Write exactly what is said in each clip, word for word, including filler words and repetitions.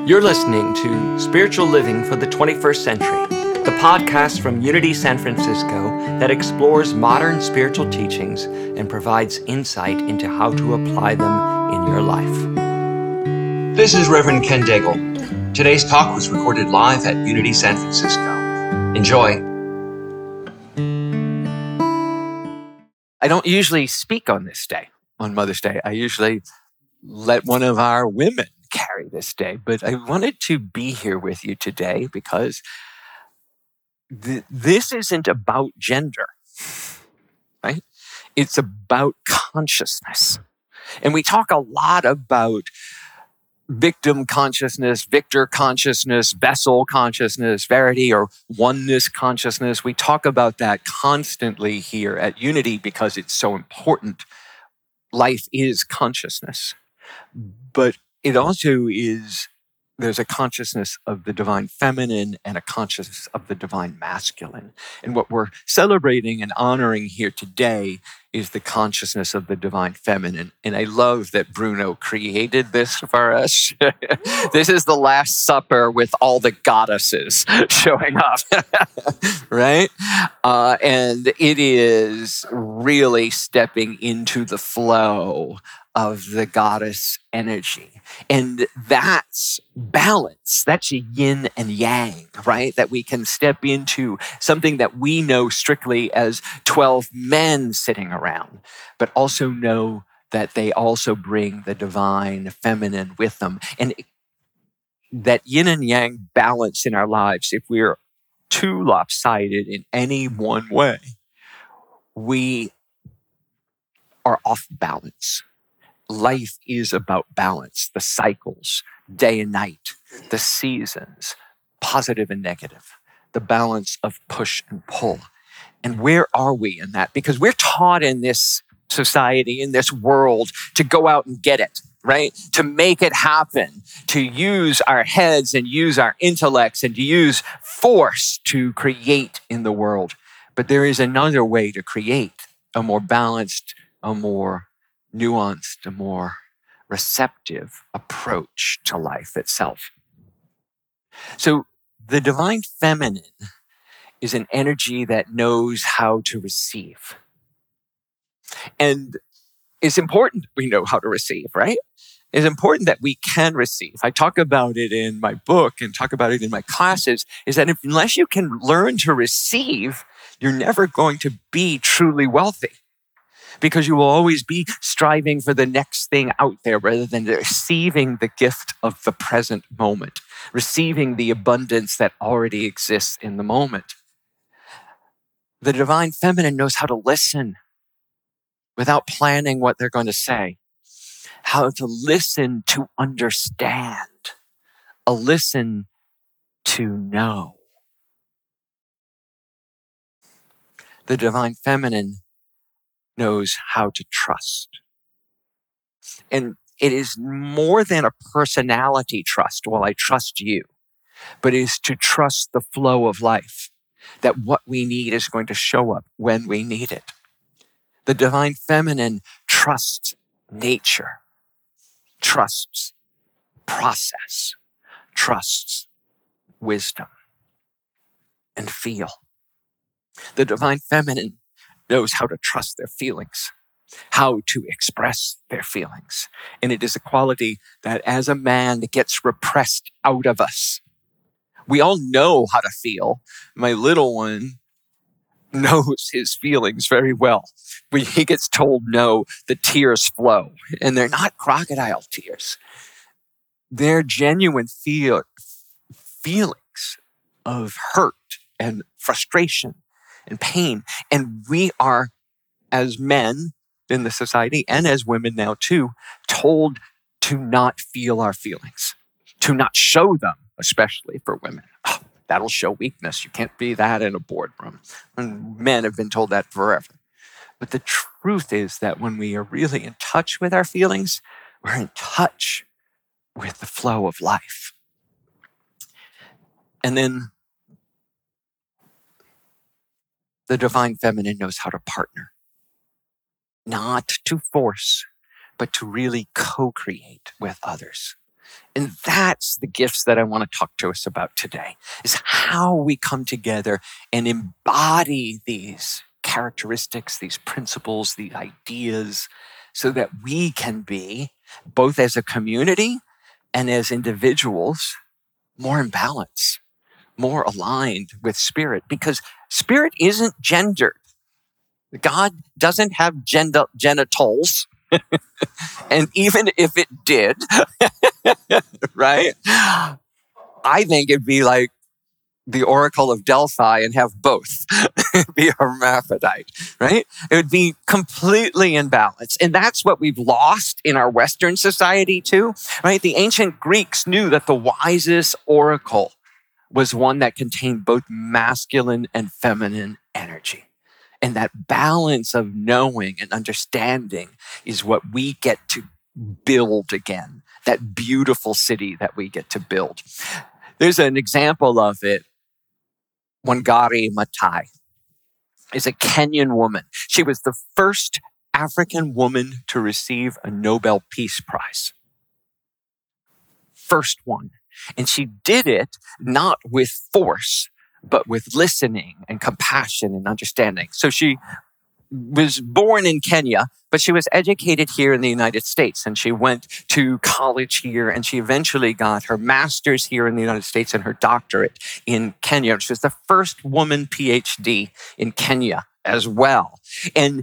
You're listening to Spiritual Living for the twenty-first Century, the podcast from Unity San Francisco that explores modern spiritual teachings and provides insight into how to apply them in your life. This is Reverend Ken Daigle. Today's talk was recorded live at Unity San Francisco. Enjoy. I don't usually speak on this day, on Mother's Day. I usually let one of our women carry this day, but I wanted to be here with you today because th- this isn't about gender, right? It's about consciousness. And we talk a lot about victim consciousness, victor consciousness, vessel consciousness, verity or oneness consciousness. We talk about that constantly here at Unity because it's so important. Life is consciousness. But it also is, there's a consciousness of the divine feminine and a consciousness of the divine masculine. And what we're celebrating and honoring here today is the consciousness of the divine feminine. And I love that Bruno created this for us. This is the Last Supper with all the goddesses showing up, right? Uh, and it is really stepping into the flow of the goddess energy. And that's balance. That's a yin and yang, right? That we can step into something that we know strictly as twelve men sitting around, but also know that they also bring the divine feminine with them. And that yin and yang balance in our lives, if we're too lopsided in any one way, we are off balance. Life is about balance, the cycles, day and night, the seasons, positive and negative, the balance of push and pull. And where are we in that? Because we're taught in this society, in this world, to go out and get it, right? To make it happen, to use our heads and use our intellects and to use force to create in the world. But there is another way to create, a more balanced, a more nuanced, a more receptive approach to life itself. So the divine feminine is an energy that knows how to receive. And it's important we know how to receive, right? It's important that we can receive. I talk about it in my book and talk about it in my classes, is that if, unless you can learn to receive, you're never going to be truly wealthy. Because you will always be striving for the next thing out there rather than receiving the gift of the present moment, receiving the abundance that already exists in the moment. The divine feminine knows how to listen without planning what they're going to say, how to listen to understand, a listen to know. The divine feminine knows how to trust. And it is more than a personality trust. Well, I trust you, but it is to trust the flow of life, that what we need is going to show up when we need it. The divine feminine trusts nature, trusts process, trusts wisdom, and feel. The divine feminine knows how to trust their feelings, how to express their feelings. And it is a quality that as a man gets repressed out of us. We all know how to feel. My little one knows his feelings very well. When he gets told no, the tears flow. And they're not crocodile tears. They're genuine feel, feelings of hurt and frustration and pain. And we are, as men in the society and as women now too, told to not feel our feelings, to not show them, especially for women. Oh, that'll show weakness. You can't be that in a boardroom. And men have been told that forever. But the truth is that when we are really in touch with our feelings, we're in touch with the flow of life. And then the divine feminine knows how to partner. Not to force, but to really co-create with others. And that's the gifts that I want to talk to us about today, is how we come together and embody these characteristics, these principles, these ideas, so that we can be, both as a community and as individuals, more in balance, more aligned with spirit, because spirit isn't gendered. God doesn't have gender, genitals. And even if it did, right? I think it'd be like the Oracle of Delphi and have both. Be hermaphrodite, right? It would be completely in balance. And that's what we've lost in our Western society too, right? The ancient Greeks knew that the wisest oracle was one that contained both masculine and feminine energy. And that balance of knowing and understanding is what we get to build again, that beautiful city that we get to build. There's an example of it. Wangari Maathai is a Kenyan woman. She was the first African woman to receive a Nobel Peace Prize. First one. And she did it not with force, but with listening and compassion and understanding. So she was born in Kenya, but she was educated here in the United States, and she went to college here, and she eventually got her master's here in the United States and her doctorate in Kenya. She was the first woman P H D in Kenya as well. And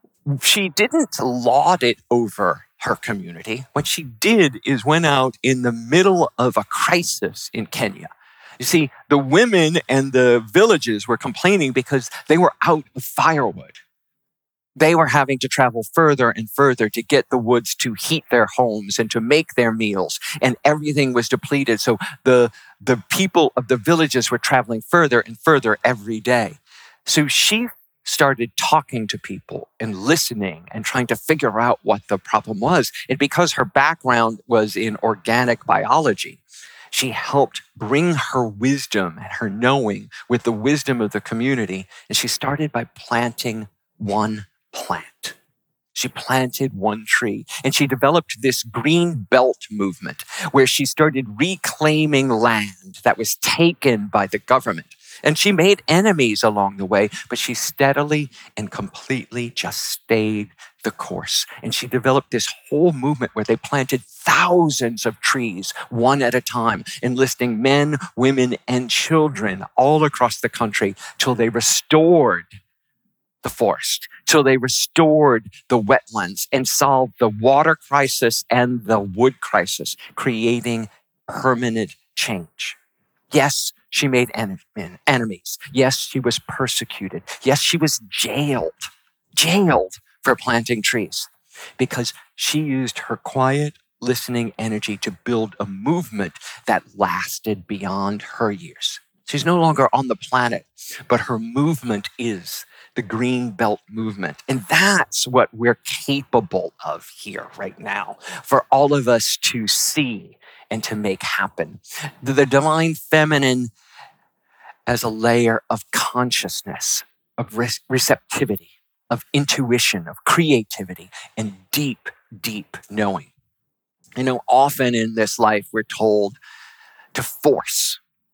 she didn't laud it over her community. What she did is went out in the middle of a crisis in Kenya. You see, the women and the villages were complaining because they were out of firewood. They were having to travel further and further to get the woods to heat their homes and to make their meals, and everything was depleted. So the, the people of the villages were traveling further and further every day. So she started talking to people and listening and trying to figure out what the problem was. And because her background was in organic biology, she helped bring her wisdom and her knowing with the wisdom of the community. And she started by planting one plant. She planted one tree, and she developed this green belt movement where she started reclaiming land that was taken by the government. And she made enemies along the way, but she steadily and completely just stayed the course. And she developed this whole movement where they planted thousands of trees, one at a time, enlisting men, women, and children all across the country till they restored the forest, till they restored the wetlands and solved the water crisis and the wood crisis, creating permanent change. Yes, she made en- enemies. Yes, she was persecuted. Yes, she was jailed, jailed for planting trees, because she used her quiet, listening energy to build a movement that lasted beyond her years. She's no longer on the planet, but her movement is the Green Belt movement. And that's what we're capable of here right now, for all of us to see and to make happen. The divine feminine as a layer of consciousness, of re- receptivity, of intuition, of creativity, and deep, deep knowing. You know, often in this life, we're told to force,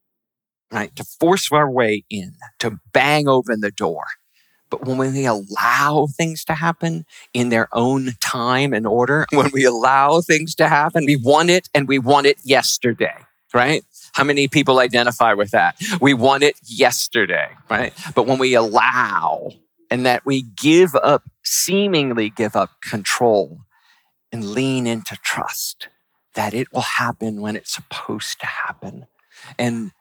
right? To force our way in, to bang open the door. But when we allow things to happen in their own time and order, when we allow things to happen, we want it and we want it yesterday, right? How many people identify with that? We want it yesterday, right? But when we allow and that we give up, seemingly give up control and lean into trust that it will happen when it's supposed to happen. And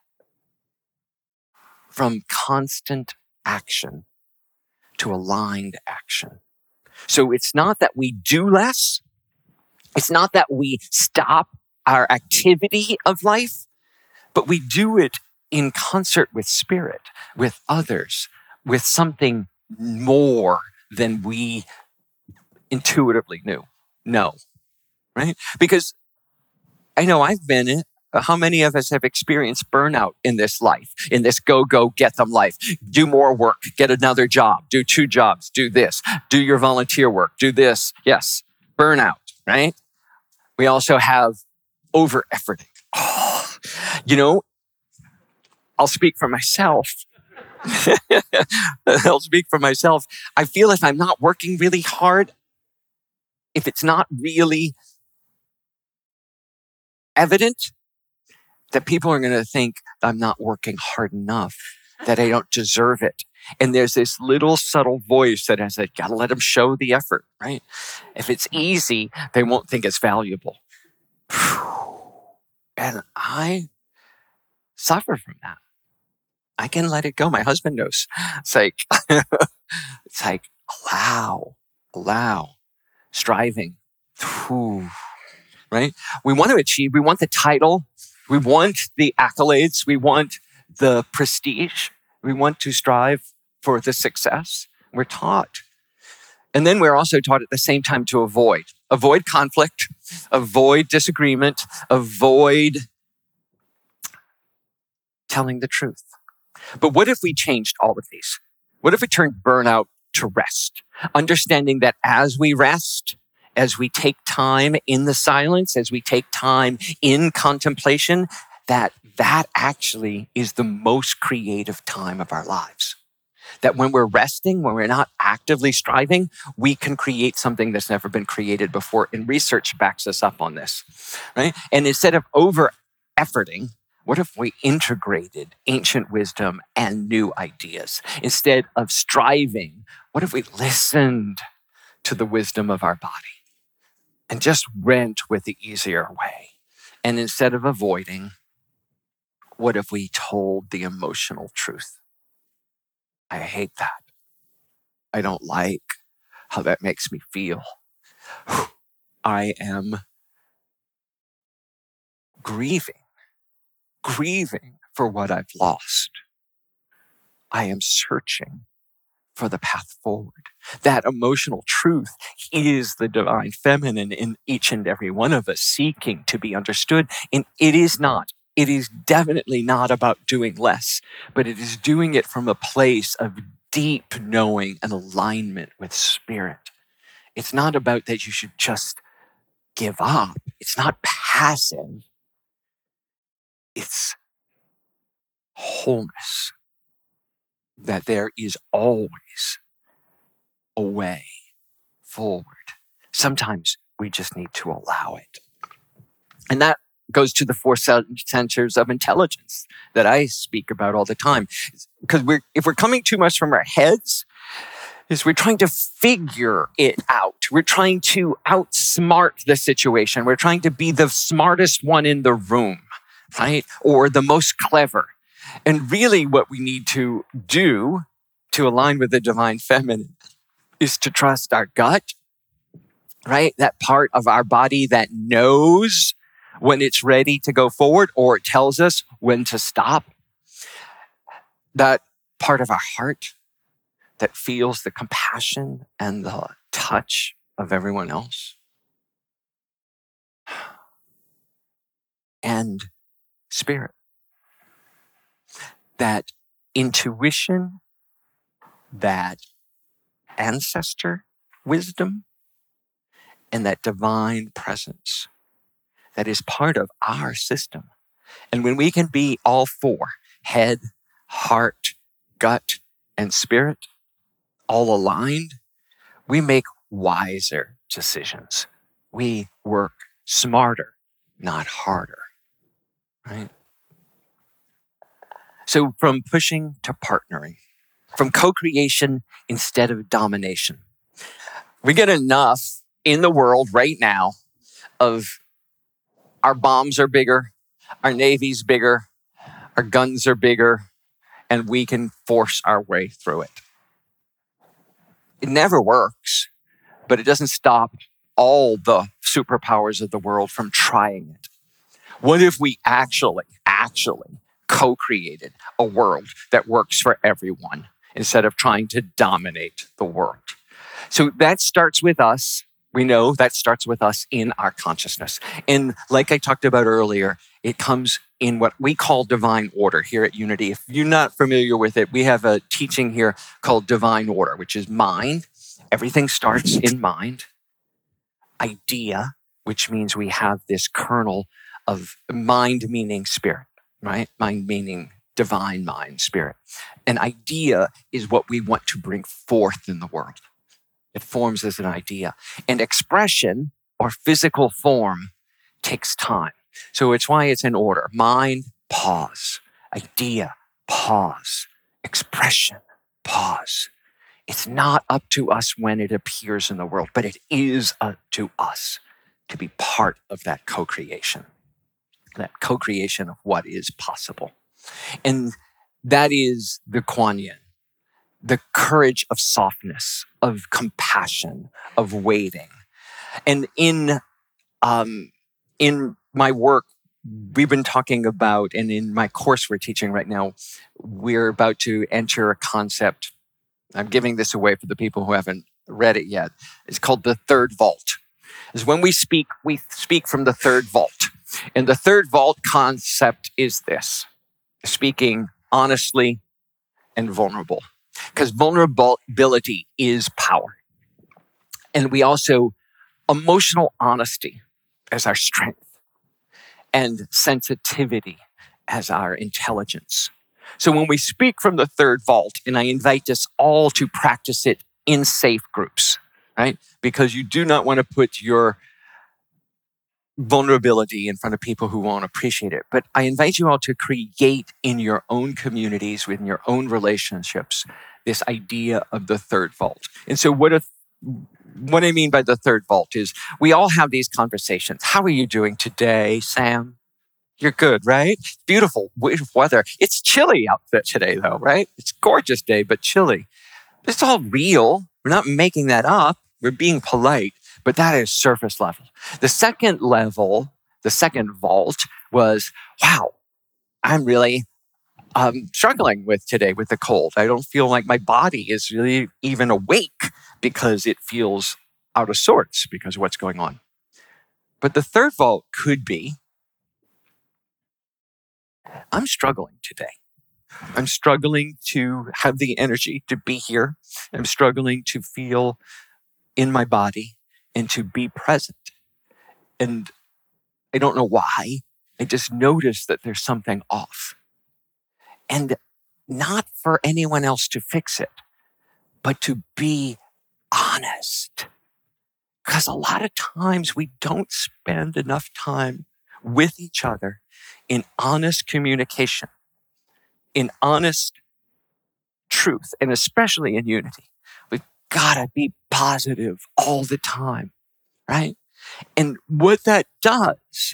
from constant action to aligned action. So it's not that we do less. It's not that we stop our activity of life, but we do it in concert with spirit, with others, with something more than we intuitively knew. No, right? Because I know I've been in How many of us have experienced burnout in this life, in this go, go, get them life? Do more work, get another job, do two jobs, do this, do your volunteer work, do this. Yes, burnout, right? We also have over efforting. Oh, you know, I'll speak for myself. I'll speak for myself. I feel if I'm not working really hard, if it's not really evident, that people are going to think I'm not working hard enough, that I don't deserve it. And there's this little subtle voice that has said, gotta let them show the effort, right? If it's easy, they won't think it's valuable. And I suffer from that. I can let it go. My husband knows. It's like, it's like, allow, allow, striving, Whew. Right? We want to achieve, we want the title, we want the accolades, we want the prestige, we want to strive for the success. We're taught. And then we're also taught at the same time to avoid. Avoid conflict, avoid disagreement, avoid telling the truth. But what if we changed all of these? What if we turned burnout to rest? Understanding that as we rest, as we take time in the silence, as we take time in contemplation, that that actually is the most creative time of our lives. That when we're resting, when we're not actively striving, we can create something that's never been created before. And research backs us up on this, right? And instead of over-efforting, what if we integrated ancient wisdom and new ideas? Instead of striving, what if we listened to the wisdom of our body and just went with the easier way? And instead of avoiding, what if we told the emotional truth? I hate that. I don't like how that makes me feel. I am grieving, grieving for what I've lost. I am searching for the path forward. That emotional truth is the divine feminine in each and every one of us seeking to be understood. And it is not. It is definitely not about doing less, but it is doing it from a place of deep knowing and alignment with spirit. It's not about that you should just give up. It's not passive. It's wholeness. That there is always a way forward. Sometimes we just need to allow it. And that goes to the four centers of intelligence that I speak about all the time. Because we're, if we're coming too much from our heads, is we're trying to figure it out. We're trying to outsmart the situation. We're trying to be the smartest one in the room, right? Or the most clever. And really what we need to do to align with the divine feminine is to trust our gut, right? That part of our body that knows when it's ready to go forward, or it tells us when to stop. That part of our heart that feels the compassion and the touch of everyone else. And spirit. That intuition, that ancestor wisdom, and that divine presence that is part of our system. And when we can be all four, head, heart, gut, and spirit, all aligned, we make wiser decisions. We work smarter, not harder, right? So from pushing to partnering, from co-creation instead of domination. We get enough in the world right now of our bombs are bigger, our navy's bigger, our guns are bigger, and we can force our way through it. It never works, but it doesn't stop all the superpowers of the world from trying it. What if we actually, actually co-created a world that works for everyone instead of trying to dominate the world? So that starts with us. We know that starts with us in our consciousness. And like I talked about earlier, it comes in what we call divine order here at Unity. If you're not familiar with it, we have a teaching here called divine order, which is mind. Everything starts in mind. Idea, which means we have this kernel of mind meaning spirit, right? Mind meaning divine mind, spirit. An idea is what we want to bring forth in the world. It forms as an idea. And expression or physical form takes time. So it's why it's in order. Mind, pause. Idea, pause. Expression, pause. It's not up to us when it appears in the world, but it is up to us to be part of that co-creation, that co-creation of what is possible. And that is the Kuan Yin, the courage of softness, of compassion, of waiting. And in um, in my work, we've been talking about, and in my course we're teaching right now, we're about to enter a concept. I'm giving this away for the people who haven't read it yet. It's called the third vault. Is when we speak, we speak from the third vault. And the third vault concept is this: speaking honestly and vulnerable. Because vulnerability is power. And we also, emotional honesty as our strength and sensitivity as our intelligence. So when we speak from the third vault, and I invite us all to practice it in safe groups, right? Because you do not want to put your vulnerability in front of people who won't appreciate it. But I invite you all to create in your own communities, within your own relationships, this idea of the third vault. And so what if, what I mean by the third vault is we all have these conversations. How are you doing today, Sam? You're good, right? Beautiful weather. It's chilly out there today, though, right? It's a gorgeous day, but chilly. It's all real. We're not making that up. We're being polite, but that is surface level. The second level, the second vault was, wow, I'm really um, struggling with today with the cold. I don't feel like my body is really even awake because it feels out of sorts because of what's going on. But the third vault could be, I'm struggling today. I'm struggling to have the energy to be here. I'm struggling to feel in my body and to be present. And I don't know why. I just noticed that there's something off. And not for anyone else to fix it, but to be honest. Because a lot of times we don't spend enough time with each other in honest communication, in honest truth, and especially in unity. We've got to be positive all the time, right? And what that does,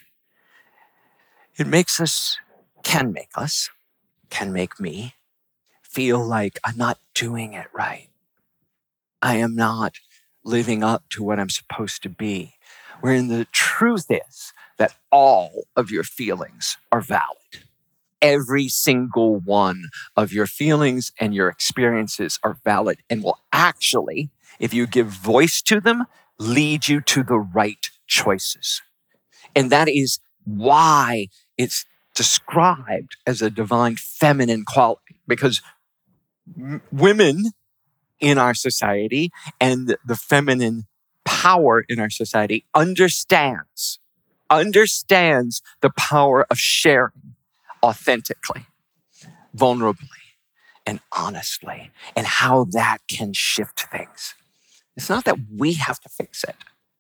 it makes us, can make us, can make me feel like I'm not doing it right. I am not living up to what I'm supposed to be. Wherein the truth is that all of your feelings are valid. Every single one of your feelings and your experiences are valid and will actually, if you give voice to them, lead you to the right choices. And that is why it's described as a divine feminine quality, because m- women in our society and the feminine power in our society understands, understands the power of sharing authentically, vulnerably, and honestly, and how that can shift things. It's not that we have to fix it,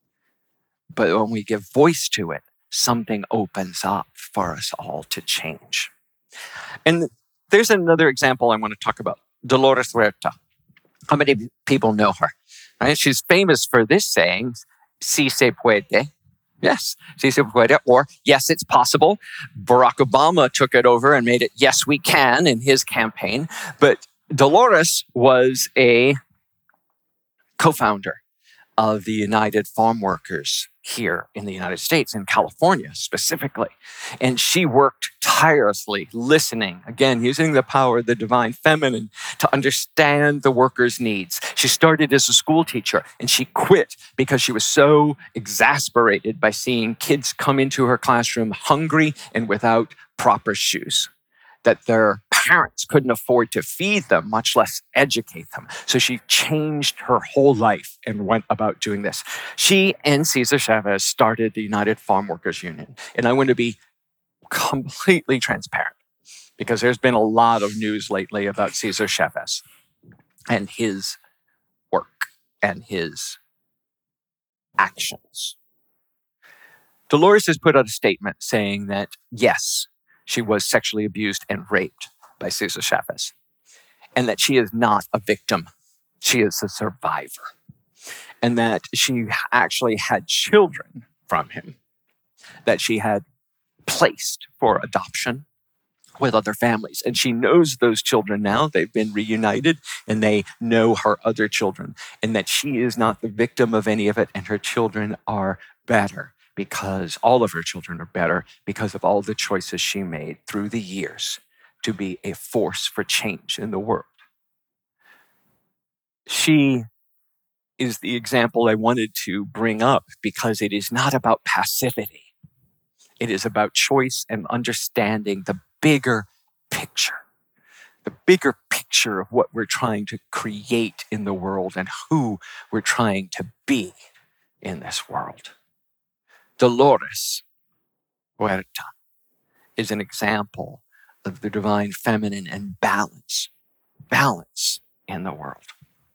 but when we give voice to it, something opens up for us all to change. And there's another example I want to talk about, Dolores Huerta. How many people know her? Right? She's famous for this saying, "Si se puede." Yes, si se puede, or yes, it's possible. Barack Obama took it over and made it yes, we can in his campaign. But Dolores was a co-founder of the United Farm Workers here in the United States, in California specifically. And she worked tirelessly, listening, again, using the power of the divine feminine to understand the workers' needs. She started as a school teacher and she quit because she was so exasperated by seeing kids come into her classroom hungry and without proper shoes, that their parents couldn't afford to feed them, much less educate them. So she changed her whole life and went about doing this. She and Cesar Chavez started the United Farm Workers Union. And I want to be completely transparent because there's been a lot of news lately about Cesar Chavez and his work and his actions. Dolores has put out a statement saying that, yes, she was sexually abused and raped by Cesar Chavez, and that she is not a victim. She is a survivor, and that she actually had children from him that she had placed for adoption with other families. And she knows those children now. They've been reunited, and they know her other children, and that she is not the victim of any of it, and her children are better. Because all of her children are better because of all the choices she made through the years to be a force for change in the world. She is the example I wanted to bring up because it is not about passivity. It is about choice and understanding the bigger picture, the bigger picture of what we're trying to create in the world and who we're trying to be in this world. Dolores Huerta is an example of the divine feminine and balance, balance in the world.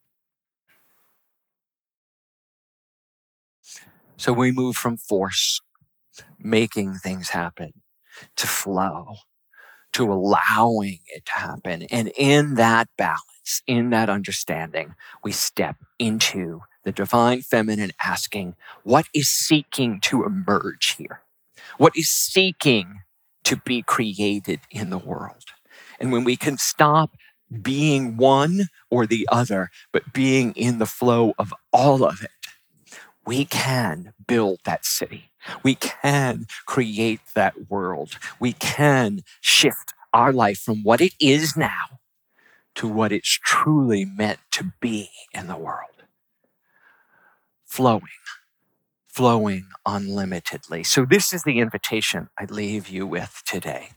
So we move from force, making things happen, to flow, to allowing it to happen. And in that balance, in that understanding, we step into the divine feminine asking, what is seeking to emerge here? What is seeking to be created in the world? And when we can stop being one or the other, but being in the flow of all of it, we can build that city. We can create that world. We can shift our life from what it is now to what it's truly meant to be in the world. Flowing, flowing unlimitedly. So this is the invitation I leave you with today.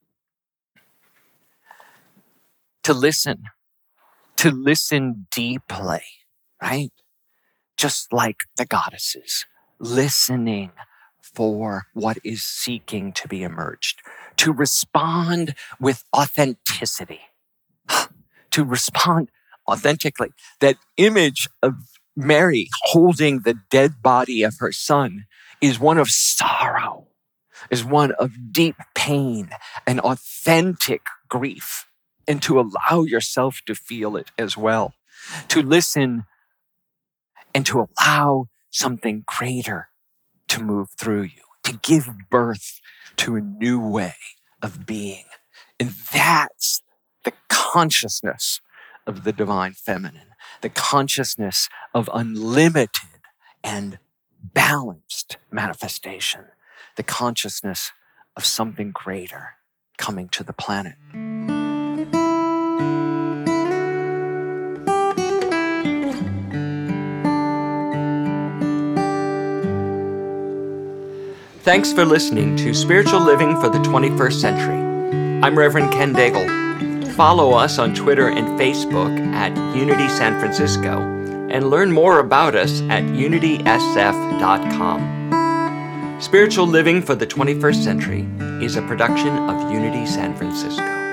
To listen, to listen deeply, right? Just like the goddesses, listening for what is seeking to be emerged. To respond with authenticity, to respond authentically. That image of Mary holding the dead body of her son is one of sorrow, is one of deep pain and authentic grief, and to allow yourself to feel it as well, to listen and to allow something greater to move through you, to give birth to a new way of being. And that's the consciousness of the divine feminine, the consciousness of unlimited and balanced manifestation, the consciousness of something greater coming to the planet. Thanks for listening to Spiritual Living for the twenty-first Century. I'm Reverend Ken Daigle. Follow us on Twitter and Facebook at Unity San Francisco and learn more about us at unity s f dot com. Spiritual Living for the twenty-first Century is a production of Unity San Francisco.